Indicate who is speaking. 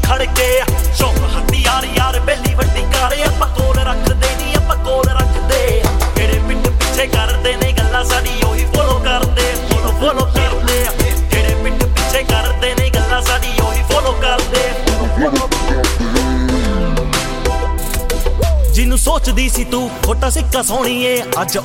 Speaker 1: ਖੜਕੇ ਸ਼ੌਕ ਹਥਿਆਰ ਯਾਰ ਬੇਲੀ ਵੱਡੀ ਕਾਰੇ ਆਪਾਂ ਕੋਲ ਰੱਖਦੇ ਨੀ ਆਪਾਂ ਕੋਲ ਰੱਖਦੇ ਜਿਹੜੇ ਪਿੰਡ ਪਿੱਛੇ ਕਰਦੇ ਨੇ ਗੱਲਾਂ ਸਾਡੀ ਉਹੀ ਫੋਲੋ ਕਰਦੇ ਫੋਲੋ ਕਰਦੇ ਜਿਹੜੇ ਪਿੰਡ ਪਿੱਛੇ ਕਰਦੇ ਨੇ ਗੱਲਾਂ ਸਾਡੀ ਉਹੀ ਫੋਲੋ ਕਰਦੇ ਜਿਹਨੂੰ ਸੋਚਦੀ ਸੀ ਤੂੰ ਖੋਟਾ ਸਿੱਕਾ ਸੋਹਣੀਏ ਅੱਜ